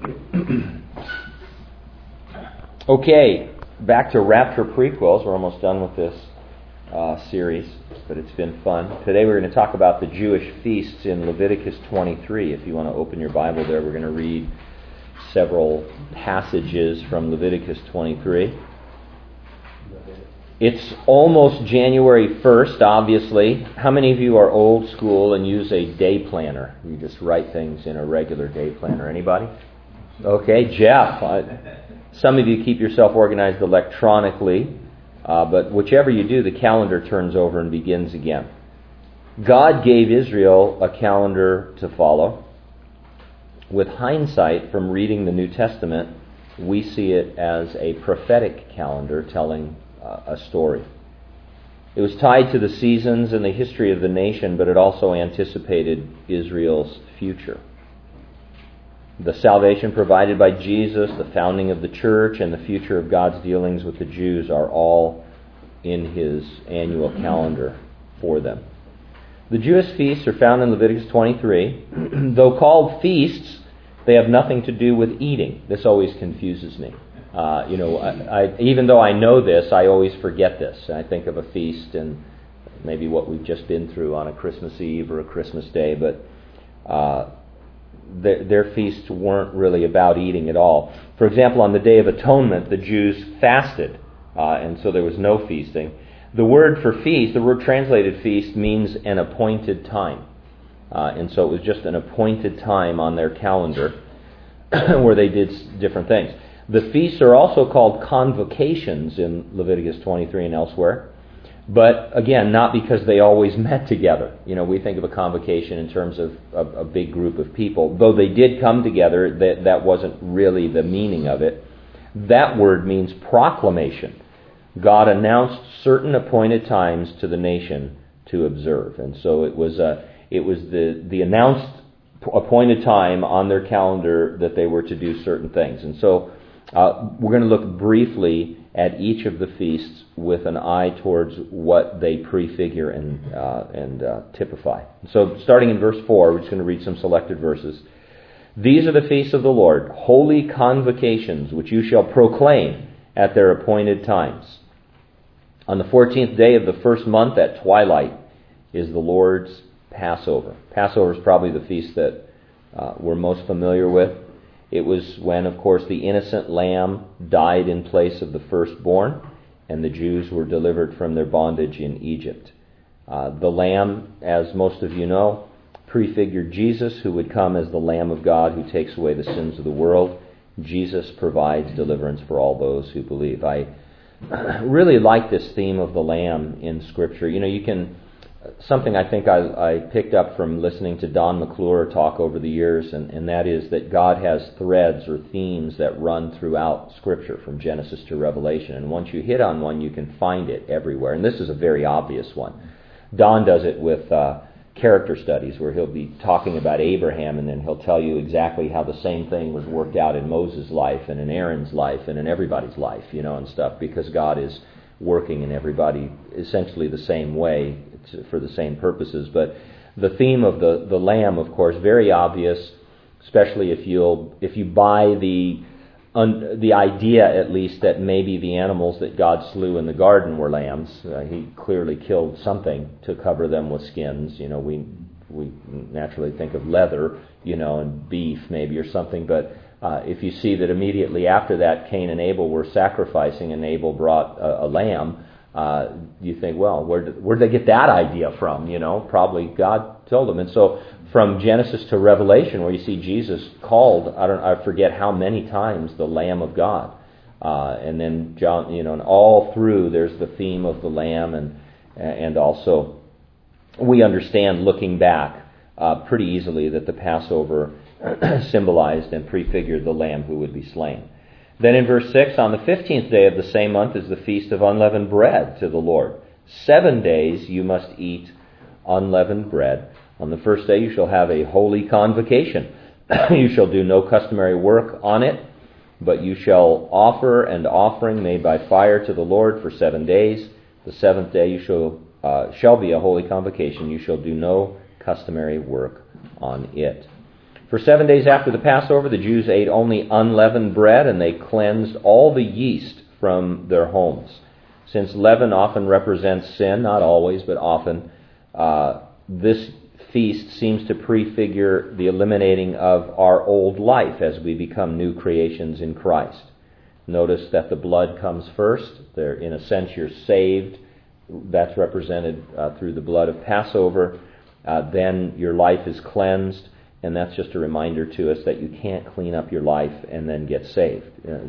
Okay, back to Rapture prequels. We're almost done with this series, but it's been fun. Today we're going to talk about the Jewish feasts in Leviticus 23. If you want to open your Bible there, we're going to read several passages from Leviticus 23. It's almost January 1st, obviously. How many of you are old school and use a day planner? You just write things in a regular day planner. Anybody? Okay, Jeff. Some of you keep yourself organized electronically, but whichever you do, the calendar turns over and begins again. God gave Israel a calendar to follow. With hindsight from reading the New Testament, we see it as a prophetic calendar telling a story. It was tied to the seasons and the history of the nation, but it also anticipated Israel's future. The salvation provided by Jesus, the founding of the church, and the future of God's dealings with the Jews are all in His annual calendar for them. The Jewish feasts are found in Leviticus 23. Though called feasts, they have nothing to do with eating. This always confuses me. Even though I know this, I always forget this. I think of a feast and maybe what we've just been through on a Christmas Eve or a Christmas Day, but their feasts weren't really about eating at all. For example, on the Day of Atonement, the Jews fasted, and so there was no feasting. The word for feast, the word translated feast, means an appointed time. And so it was just an appointed time on their calendar where they did different things. The feasts are also called convocations in Leviticus 23 and elsewhere. But again, not because they always met together. We think of a convocation in terms of a big group of people. Though they did come together, that wasn't really the meaning of it. That word means proclamation. God announced certain appointed times to the nation to observe. And so it was the announced appointed time on their calendar that they were to do certain things. And so we're going to look briefly at each of the feasts with an eye towards what they prefigure and typify. So starting in verse 4, we're just going to read some selected verses. These are the feasts of the Lord, holy convocations, which you shall proclaim at their appointed times. On the 14th day of the first month at twilight is the Lord's Passover. Passover is probably the feast that we're most familiar with. It was when, of course, the innocent lamb died in place of the firstborn, and the Jews were delivered from their bondage in Egypt. The lamb, as most of you know, prefigured Jesus, who would come as the Lamb of God who takes away the sins of the world. Jesus provides deliverance for all those who believe. I really like this theme of the lamb in Scripture. Something I think I picked up from listening to Don McClure talk over the years, and that is that God has threads or themes that run throughout Scripture from Genesis to Revelation. And once you hit on one, you can find it everywhere. And this is a very obvious one. Don does it with character studies, where he'll be talking about Abraham, and then he'll tell you exactly how the same thing was worked out in Moses' life and in Aaron's life and in everybody's life, and stuff, because God is working in everybody essentially the same way for the same purposes. But the theme of the lamb, of course, very obvious, especially if you buy the idea, at least, that maybe the animals that God slew in the garden were lambs. He clearly killed something to cover them with skins. We naturally think of leather, and beef maybe or something, but if you see that immediately after that Cain and Abel were sacrificing and Abel brought a lamb, you think, well, where'd they get that idea from? Probably God told them. And so from Genesis to Revelation, where you see Jesus called, I forget how many times, the Lamb of God. And then John, and all through there's the theme of the Lamb, and also we understand, looking back, pretty easily that the Passover symbolized and prefigured the Lamb who would be slain. Then in verse 6, on the 15th day of the same month is the feast of unleavened bread to the Lord. 7 days you must eat unleavened bread. On the first day you shall have a holy convocation. You shall do no customary work on it, but you shall offer an offering made by fire to the Lord for 7 days. The seventh day you shall be a holy convocation. You shall do no customary work on it. For 7 days after the Passover, the Jews ate only unleavened bread, and they cleansed all the yeast from their homes. Since leaven often represents sin, not always, but often, this feast seems to prefigure the eliminating of our old life as we become new creations in Christ. Notice that the blood comes first. There, in a sense, you're saved. That's represented through the blood of Passover. Then your life is cleansed, and that's just a reminder to us that you can't clean up your life and then get saved.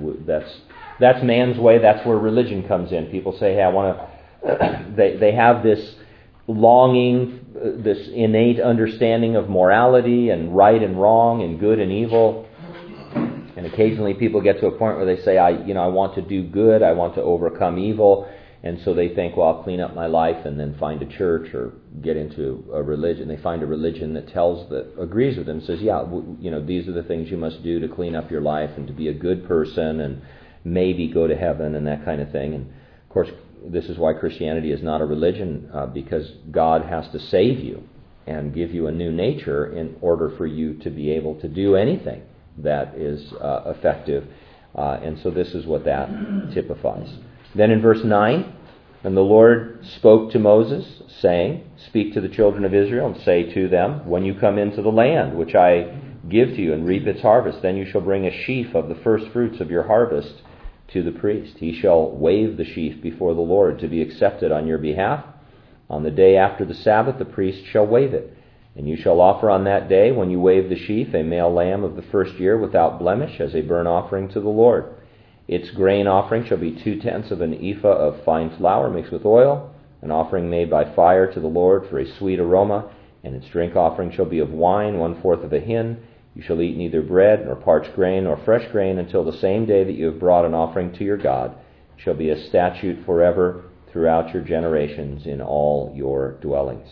That's man's way. That's where religion comes in. People say, "Hey, I want to." They have this longing, this innate understanding of morality and right and wrong and good and evil. And occasionally people get to a point where they say, I want to do good, I want to overcome evil, and so they think, well, I'll clean up my life and then find a church or get into a religion. They find a religion that agrees with them, says, these are the things you must do to clean up your life and to be a good person and maybe go to heaven and that kind of thing. And of course, this is why Christianity is not a religion, because God has to save you and give you a new nature in order for you to be able to do anything that is effective. And so this is what that typifies. Then in verse 9, and the Lord spoke to Moses, saying, "Speak to the children of Israel, and say to them, when you come into the land which I give to you, and reap its harvest, then you shall bring a sheaf of the first fruits of your harvest to the priest. He shall wave the sheaf before the Lord to be accepted on your behalf. On the day after the Sabbath, the priest shall wave it. And you shall offer on that day, when you wave the sheaf, a male lamb of the first year without blemish, as a burnt offering to the Lord. Its grain offering shall be 2/10 of an ephah of fine flour mixed with oil, an offering made by fire to the Lord for a sweet aroma. And its drink offering shall be of wine, 1/4 of a hin. You shall eat neither bread, nor parched grain, nor fresh grain, until the same day that you have brought an offering to your God. It shall be a statute forever throughout your generations in all your dwellings."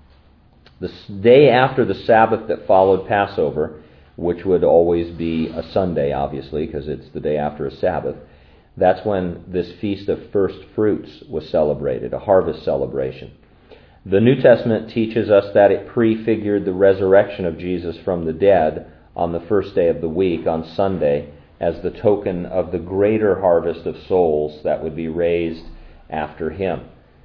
The day after the Sabbath that followed Passover, which would always be a Sunday, obviously, because it's the day after a Sabbath, that's when this Feast of First Fruits was celebrated, a harvest celebration. The New Testament teaches us that it prefigured the resurrection of Jesus from the dead on the first day of the week, on Sunday, as the token of the greater harvest of souls that would be raised after him.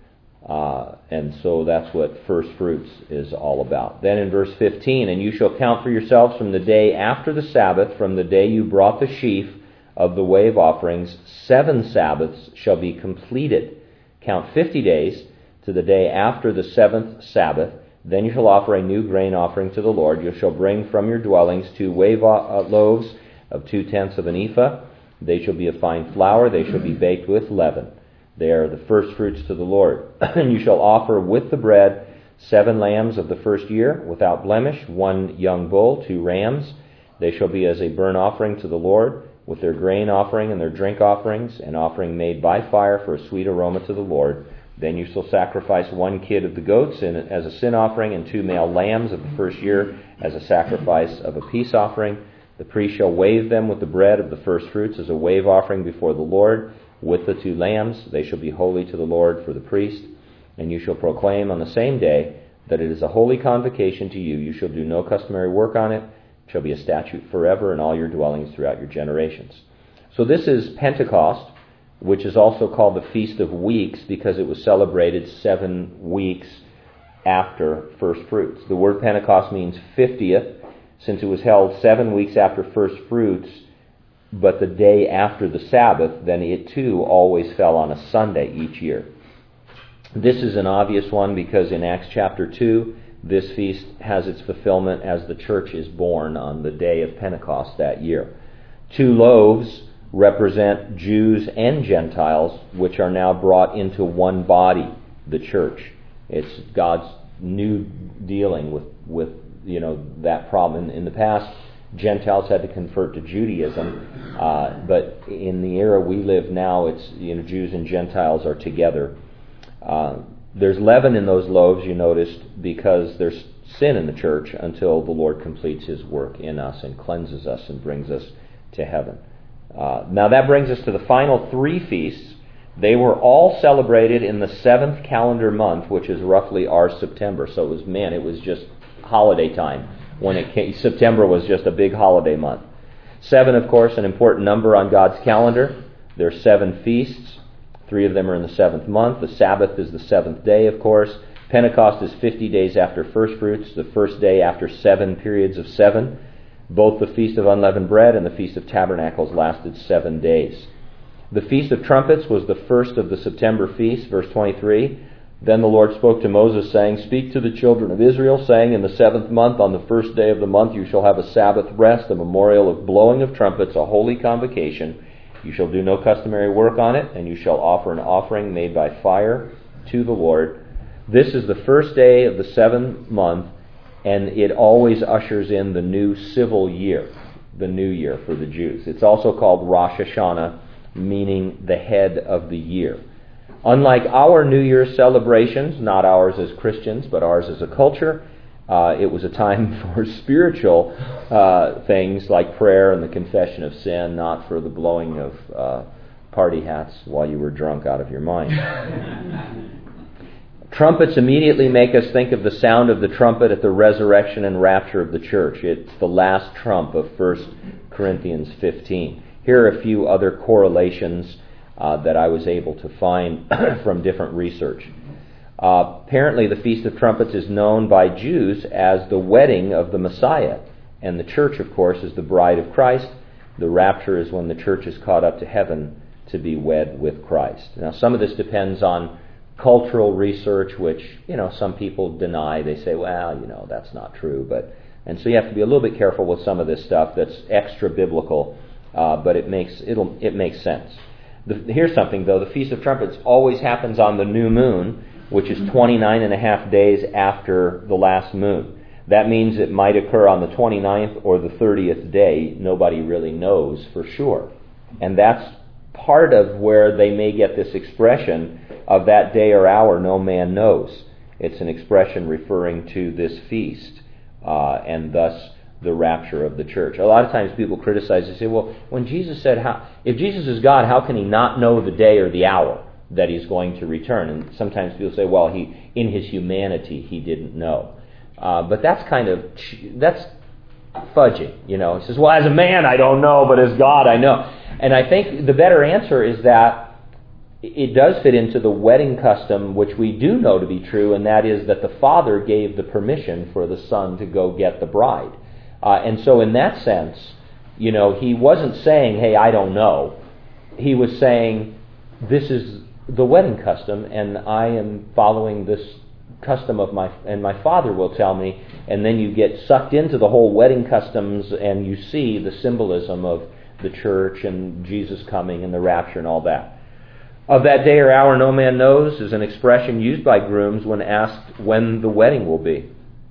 And so that's what first fruits is all about. Then in verse 15, "And you shall count for yourselves from the day after the Sabbath, from the day you brought the sheaf of the wave offerings, 7 Sabbaths shall be completed. Count 50 days to the day after the 7th Sabbath. Then you shall offer a new grain offering to the Lord. You shall bring from your dwellings 2 wave loaves of 2/10 of an ephah. They shall be of fine flour. They shall be baked with leaven. They are the first fruits to the Lord. And you shall offer with the bread 7 lambs of the first year, without blemish, 1 young bull, 2 rams. They shall be as a burnt offering to the Lord, with their grain offering and their drink offerings, an offering made by fire for a sweet aroma to the Lord. Then you shall sacrifice 1 kid of the goats as a sin offering, and 2 male lambs of the first year as a sacrifice of a peace offering. The priest shall wave them with the bread of the first fruits as a wave offering before the Lord, with the 2 lambs. They shall be holy to the Lord for the priest. And you shall proclaim on the same day that it is a holy convocation to you. You shall do no customary work on it. It shall be a statute forever in all your dwellings throughout your generations." So this is Pentecost, which is also called the Feast of Weeks, because it was celebrated 7 weeks after first fruits. The word Pentecost means 50th, since it was held 7 weeks after first fruits, but the day after the Sabbath, then it too always fell on a Sunday each year. This is an obvious one because in Acts chapter 2, this feast has its fulfillment as the church is born on the day of Pentecost that year. 2 loaves represent Jews and Gentiles, which are now brought into one body, the church. It's God's new dealing with that problem. In the past, Gentiles had to convert to Judaism, but in the era we live now, it's Jews and Gentiles are together. There's leaven in those loaves, you noticed, because there's sin in the church until the Lord completes His work in us and cleanses us and brings us to heaven. Now that brings us to the final 3 feasts. They were all celebrated in the 7th calendar month, which is roughly our September. So it was just holiday time when it came. September was just a big holiday month. 7, of course, an important number on God's calendar. There are 7 feasts. 3 of them are in the 7th month. The Sabbath is the 7th day, of course. Pentecost is 50 days after first fruits, the first day after 7 periods of 7. Both the Feast of Unleavened Bread and the Feast of Tabernacles lasted 7 days. The Feast of Trumpets was the first of the September feasts, verse 23. Then the Lord spoke to Moses, saying, "Speak to the children of Israel, saying, in the 7th month, on the first day of the month, you shall have a Sabbath rest, a memorial of blowing of trumpets, a holy convocation. You shall do no customary work on it, and you shall offer an offering made by fire to the Lord." This is the first day of the 7th month, and it always ushers in the new civil year, the new year for the Jews. It's also called Rosh Hashanah, meaning the head of the year. Unlike our New Year's celebrations, not ours as Christians, but ours as a culture, it was a time for spiritual things like prayer and the confession of sin, not for the blowing of party hats while you were drunk out of your mind. Trumpets immediately make us think of the sound of the trumpet at the resurrection and rapture of the church. It's the last trump of 1 Corinthians 15. Here are a few other correlations that I was able to find from different research. Apparently, the Feast of Trumpets is known by Jews as the wedding of the Messiah. And the church, of course, is the bride of Christ. The rapture is when the church is caught up to heaven to be wed with Christ. Now, some of this depends on cultural research, which, some people deny. They say, well, that's not true. And so you have to be a little bit careful with some of this stuff that's extra biblical, but it makes sense. Here's something, though. The Feast of Trumpets always happens on the new moon, which is 29 and a half days after the last moon. That means it might occur on the 29th or the 30th day. Nobody really knows for sure. And that's part of where they may get this expression of that day or hour no man knows. It's an expression referring to this feast, and thus the rapture of the church. A lot of times people criticize and say, well, when Jesus said, if Jesus is God, how can he not know the day or the hour that he's going to return? And sometimes people say, well, in his humanity, he didn't know. But that's fudging, He says, well, as a man, I don't know, but as God, I know. And I think the better answer is that it does fit into the wedding custom, which we do know to be true, and that is that the Father gave the permission for the Son to go get the bride. And so in that sense, he wasn't saying, hey, I don't know. He was saying, this is the wedding custom, and I am following this custom of my Father will tell me. And then you get sucked into the whole wedding customs, and you see the symbolism of the church and Jesus coming and the rapture and all that. Of that day or hour no man knows is an expression used by grooms when asked when the wedding will be.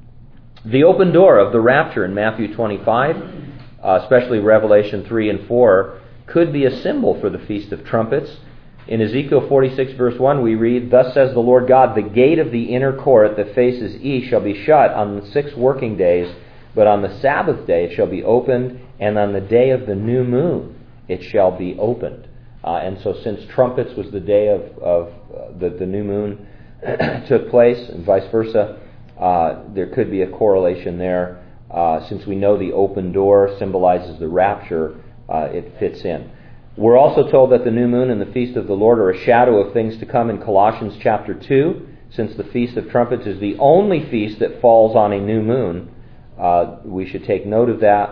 The open door of the rapture in Matthew 25, especially Revelation 3 and 4, could be a symbol for the Feast of Trumpets. In Ezekiel 46 verse 1 we read, "Thus says the Lord God, the gate of the inner court that faces east shall be shut on the 6 working days, but on the Sabbath day it shall be opened, and on the day of the new moon it shall be opened." And so since trumpets was the day of the new moon took place, and vice versa, there could be a correlation there. Since we know the open door symbolizes the rapture, it fits in. We're also told that the new moon and the Feast of the Lord are a shadow of things to come in Colossians chapter 2. Since the Feast of Trumpets is the only feast that falls on a new moon, we should take note of that.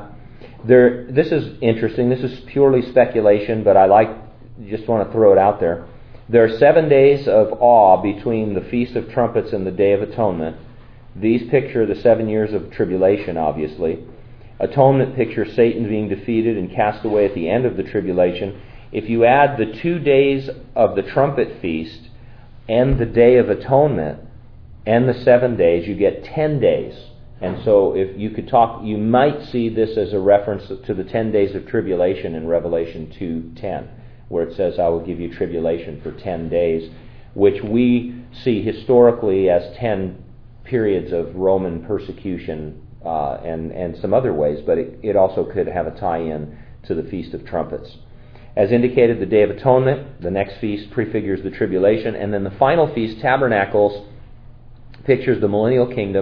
This is interesting. This is purely speculation, but I just want to throw it out there. There are 7 days of awe between the Feast of Trumpets and the Day of Atonement. These picture the 7 years of tribulation, obviously. Atonement pictures Satan being defeated and cast away at the end of the tribulation. If you add the 2 days of the trumpet feast and the Day of Atonement and the 7 days, you get 10 days. And so if you could you might see this as a reference to the 10 days of tribulation in Revelation 2:10, where it says, I will give you tribulation for 10 days, which we see historically as 10 periods of Roman persecution and some other ways, but it also could have a tie-in to the Feast of Trumpets. As indicated, the Day of Atonement, the next feast, prefigures the tribulation, and then the final feast, Tabernacles, pictures the millennial kingdom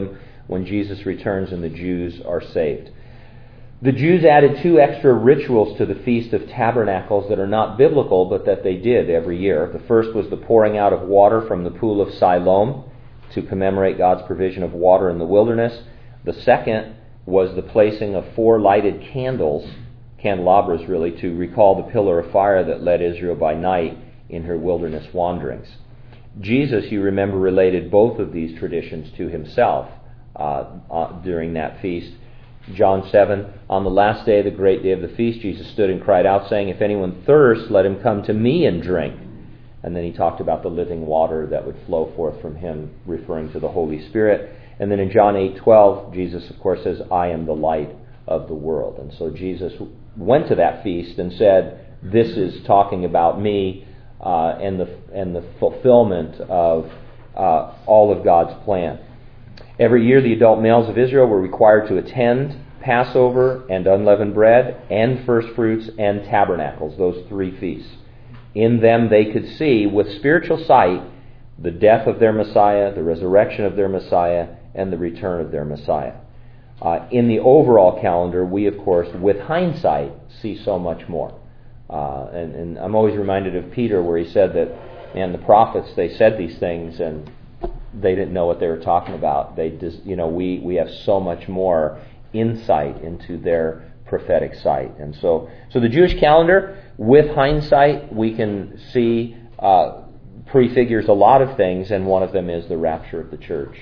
when Jesus returns and the Jews are saved. The Jews added 2 extra rituals to the Feast of Tabernacles that are not biblical, but that they did every year. The first was the pouring out of water from the pool of Siloam to commemorate God's provision of water in the wilderness. The second was the placing of 4 lighted candles, candelabras really, to recall the pillar of fire that led Israel by night in her wilderness wanderings. Jesus, you remember, related both of these traditions to himself during that feast. John 7, on the last day, the great day of the feast, Jesus stood and cried out, saying, "If anyone thirsts, let him come to me and drink." And then he talked about the living water that would flow forth from him, referring to the Holy Spirit. And then in John 8:12, Jesus, of course, says, "I am the light of the world." And so Jesus went to that feast and said, "This is talking about me and the fulfillment of all of God's plan." Every year, the adult males of Israel were required to attend Passover and unleavened bread and first fruits and tabernacles, those 3 feasts. In them, they could see with spiritual sight the death of their Messiah, the resurrection of their Messiah, and the return of their Messiah. In the overall calendar, we, of course, with hindsight, see so much more. And I'm always reminded of Peter, where he said that, man, the prophets, they said these things and they didn't know what they were talking about. They just, we have so much more insight into their prophetic sight. And so the Jewish calendar, with hindsight, we can see prefigures a lot of things, and one of them is the rapture of the church.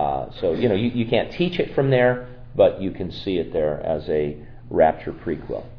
You can't teach it from there, but you can see it there as a rapture prequel.